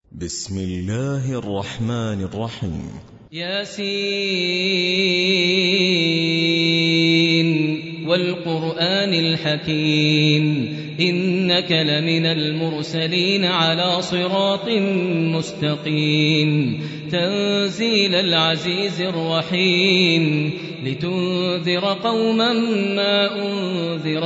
بسم الله الرحمن الرحيم. ياسين والقرآن الحكيم إنك لمن المرسلين على صراط مستقيم تنزيل العزيز الرحيم لتنذر قوما ما أنذر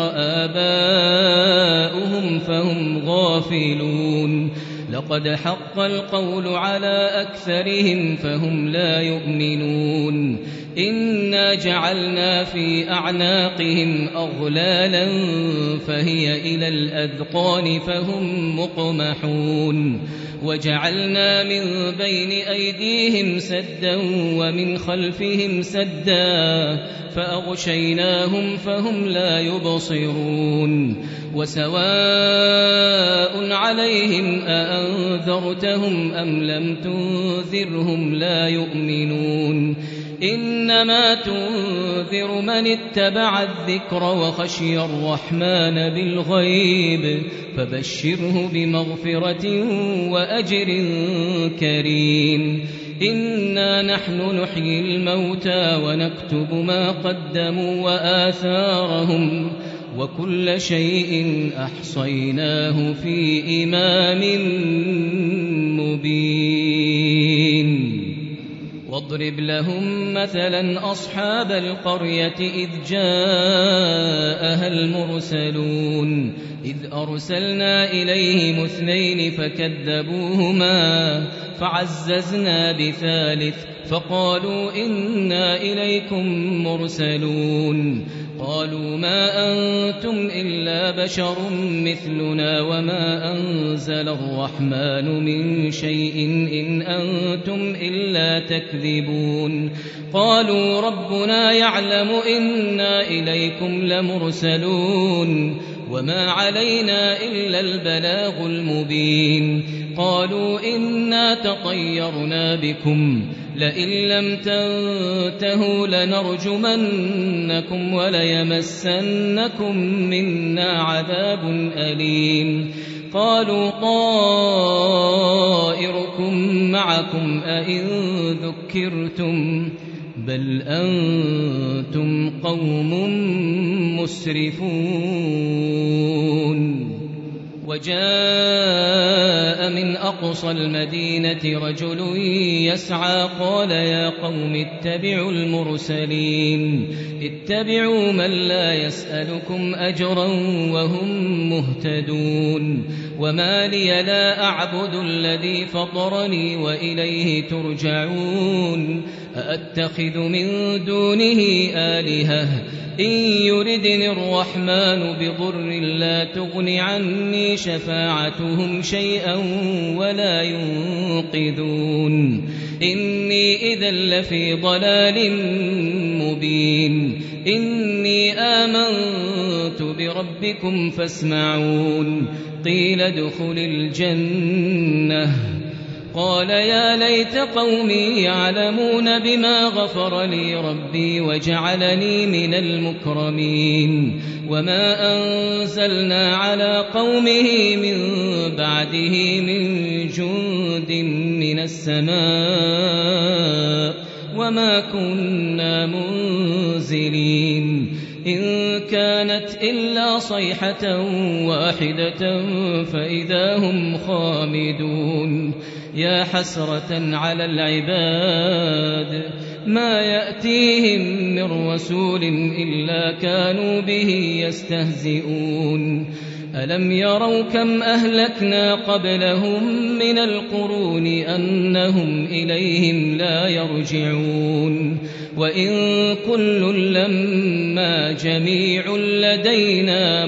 آباؤهم فهم غافلون لقد حق القول على أكثرهم فهم لا يؤمنون إنا جعلنا في أعناقهم أغلالا فهي إلى الأذقان فهم مقمحون وجعلنا من بين أيديهم سدا ومن خلفهم سدا فأغشيناهم فهم لا يبصرون وسواء عليهم أأنذرتهم أم لم تنذرهم لا يؤمنون إنما تنذر من اتبع الذكر وخشي الرحمن بالغيب فبشره بمغفرة وأجر كريم إنا نحن نحيي الموتى ونكتب ما قدموا وآثارهم وكل شيء أحصيناه في إمام مبين واضرب لهم مثلا أصحاب القرية إذ جاءها المرسلون إذ أرسلنا إليهم 2 فكذبوهما فعززنا بثالث فقالوا إنا إليكم مرسلون قالوا ما أنتم إلا بشر مثلنا وما أنزل الرحمن من شيء إن أنتم إلا تكذبون قالوا ربنا يعلم إنا إليكم لمرسلون وما علينا إلا البلاغ المبين قالوا إنا تطيرنا بكم لئن لم تنتهوا لنرجمنكم وليمسنكم منا عذاب أليم قالوا طائركم معكم أئن ذكرتم بل أنتم قوم مسرفون وجاء من أقصى المدينة رجل يسعى قال يا قوم اتبعوا المرسلين اتبعوا من لا يسألكم أجرا وهم مهتدون وما لي لا أعبد الذي فطرني وإليه ترجعون أأتخذ من دونه آلهة إن يردني الرحمن بضر لا تغن عني شفاعتهم شيئا ولا ينقذون إني إذا لفي ضلال مبين إني آمنت بربكم فاسمعون قيل ادخل الجنة قال يا ليت قومي يعلمون بما غفر لي ربي وجعلني من المكرمين وما أنزلنا على قومه من بعده من جند من السماء وما كنا منزلين إن كانت إلا صيحة واحدة فإذا هم خامدون يا حسرة على العباد ما يأتيهم من رسول إلا كانوا به يستهزئون ألم يروا كم أهلكنا قبلهم من القرون أنهم إليهم لا يرجعون وإن كل لما جميع لدينا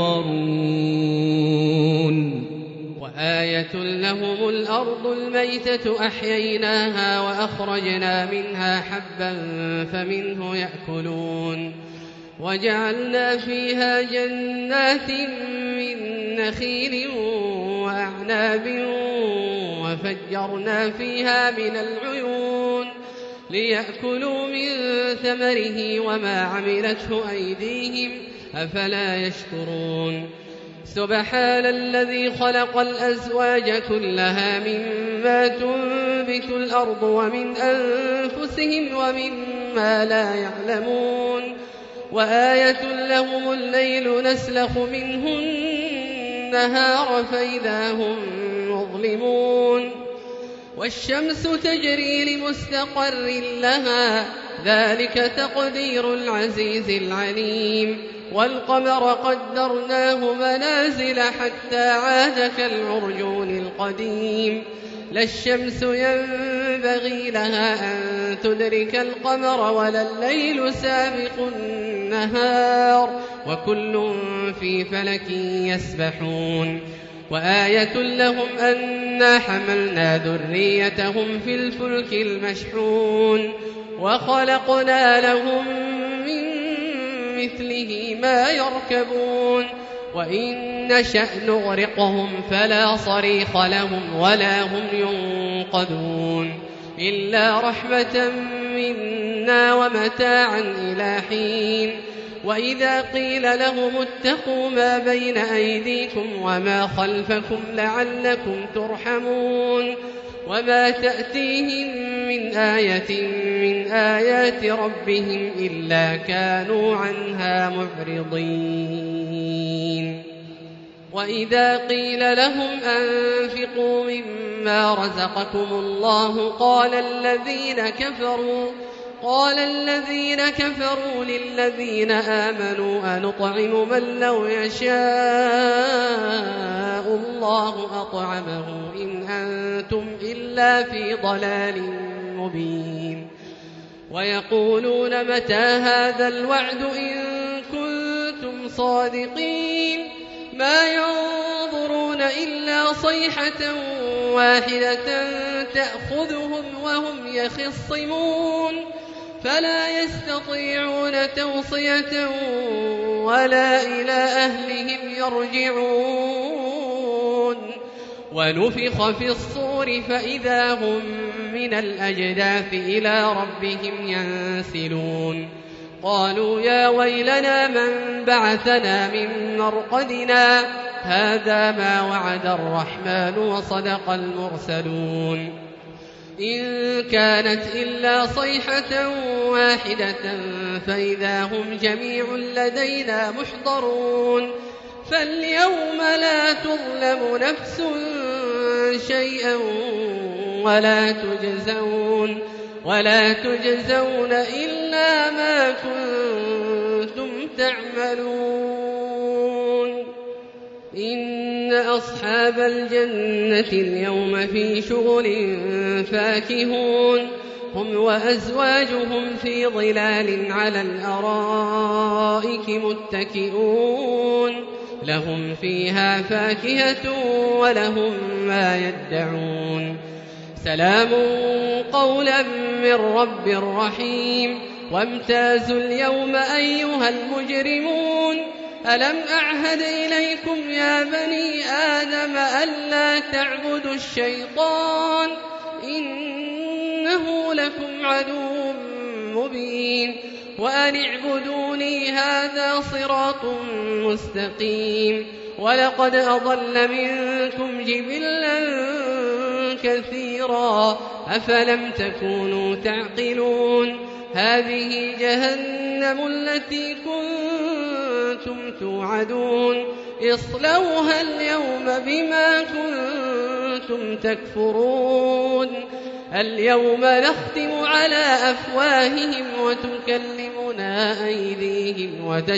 محضرون وآية لهم الأرض الميتة أحييناها وأخرجنا منها حبا فمنه يأكلون وجعلنا فيها جنات من نخيل وأعناب وفجرنا فيها من العيون ليأكلوا من ثمره وما عملته أيديهم أفلا يشكرون سبحان الذي خلق الأزواج كلها مما تنبت الأرض ومن أنفسهم ومما لا يعلمون وآية لهم الليل نسلخ منه النهار فإذا هم مظلمون والشمس تجري لمستقر لها ذلك تقدير العزيز العليم والقمر قدرناه منازل حتى عاد كالعرجون القديم لا الشمس ينبغي لها أن تدرك القمر ولا الليل سابق النهار وكل في فلك يسبحون وآية لهم أنا حملنا ذريتهم في الفلك المشحون وخلقنا لهم من مثله ما يركبون وإن نشأ نغرقهم فلا صريخ لهم ولا هم ينقذون إلا رحمة منا ومتاعا إلى حين وإذا قيل لهم اتقوا ما بين أيديكم وما خلفكم لعلكم ترحمون وما تأتيهم من آية من آيات ربهم إلا كانوا عنها معرضين وإذا قيل لهم أنفقوا مما رزقكم الله قال الذين كفروا للذين آمنوا أنطعم من لو يشاء الله أطعمه إن أنتم إلا في ضلال مبين ويقولون متى هذا الوعد إن كنتم صادقين ما ينظرون إلا صيحة واحدة تأخذهم وهم يخصمون فلا يستطيعون توصية ولا إلى أهلهم يرجعون ونفخ في الصور فإذا هم من الأجداث إلى ربهم ينسلون قالوا يا ويلنا من بعثنا من مرقدنا هذا ما وعد الرحمن وصدق المرسلون إن كانت إلا صيحة واحدة فإذا هم جميع لدينا محضرون فاليوم لا تظلم نفس شيئا ولا تجزون إلا ما كنتم تعملون إن أصحاب الجنة اليوم في شغل فاكهون هم وأزواجهم في ظلال على الأرائك متكئون لهم فيها فاكهة ولهم ما يدعون سلام قولا من رب رحيم وامتازوا اليوم أيها المجرمون ألم أعهد إليكم يا بني آدم ألا تعبدوا الشيطان إنه لكم عدو مبين وأن اعبدوني هذا صراط مستقيم ولقد أضل منكم جبلا كثيرا أفلم تكونوا تعقلون هذه جهنم التي كنتم توعدون اصلوها اليوم بما كنتم تكفرون اليوم نختم على أفواههم وتكلمنا أيديهم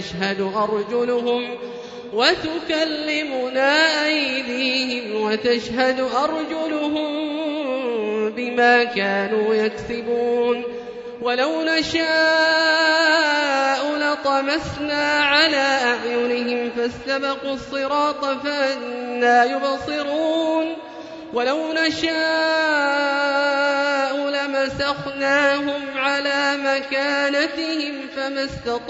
وتشهد أرجلهم بما كانوا يكسبون ولو نشاء لطمسنا على أعينهم فاستبقوا الصراط فأنى يبصرون ولو نشاء لمسخناهم على مكانتهم فما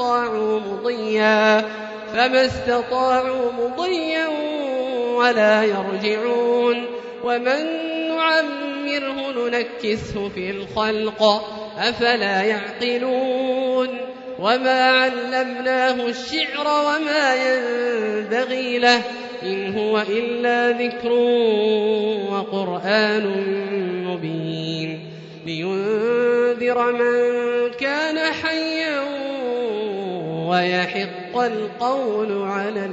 استطاعوا مضيا ولا يرجعون ومن نعمره ننكسه في الخلق أفلا يعقلون وما علمناه الشعر وما ينبغي له إن هو إلا ذكر وقرآن مبين لينذر من كان حيا ويحق القول على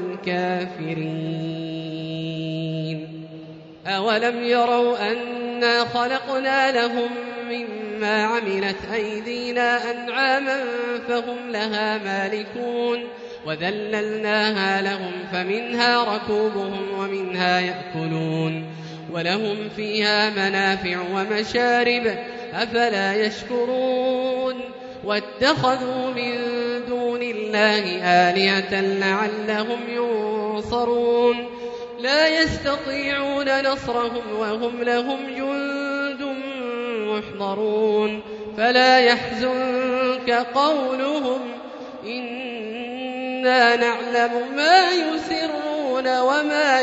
الكافرين. أولم يروا أنا خلقنا لهم مما عملت أيدينا أنعاما فهم لها مالكون وذللناها لهم فمنها ركوبهم ومنها يأكلون ولهم فيها منافع ومشارب أفلا يشكرون واتخذوا من دون الله آلهة لعلهم ينصرون لا يستطيعون نصرهم وهم لهم جند محضرون فلا يحزنك قولهم إنا نعلم ما يسرون وما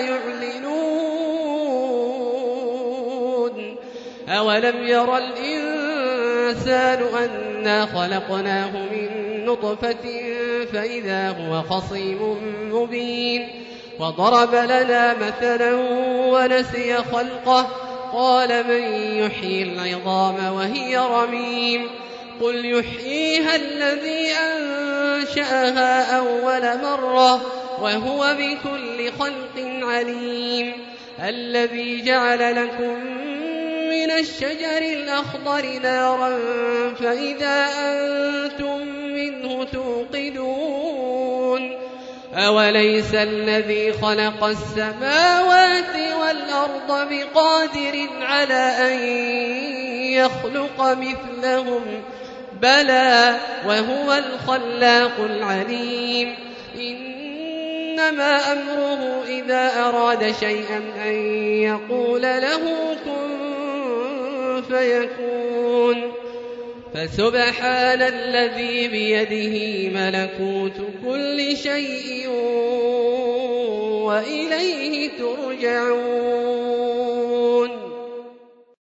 يعلنون أولم يرى الإنسان أنا خلقناه من نطفة فإذا هو خصيم مبين وضرب لنا مثلا ونسي خلقه قال من يحيي العظام وهي رميم قل يحييها الذي أنشأها أول مرة وهو بكل خلق عليم الذي جعل لكم من الشجر الأخضر نارا فإذا أنتم منه توقدون أوليس الذي خلق السماوات والأرض بقادر على أن يخلق مثلهم بلى وهو الخلاق العليم إنما أمره إذا أراد شيئا أن يقول له كن فيكون فسبحان الذي بيده ملكوت كل شيء وإليه ترجعون